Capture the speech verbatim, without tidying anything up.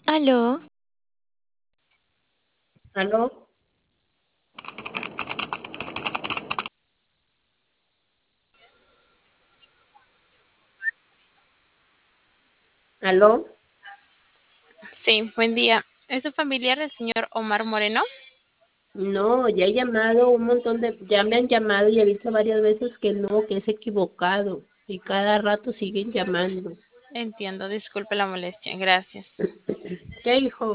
Aló, ¿Aló? ¿Aló? Sí, buen día. ¿Es su familiar el señor Omar Moreno? No, ya he llamado un montón de, ya me han llamado y he dicho varias veces que no, que es equivocado y cada rato siguen llamando. Entiendo, disculpe la molestia. Gracias. ¿Qué hijo?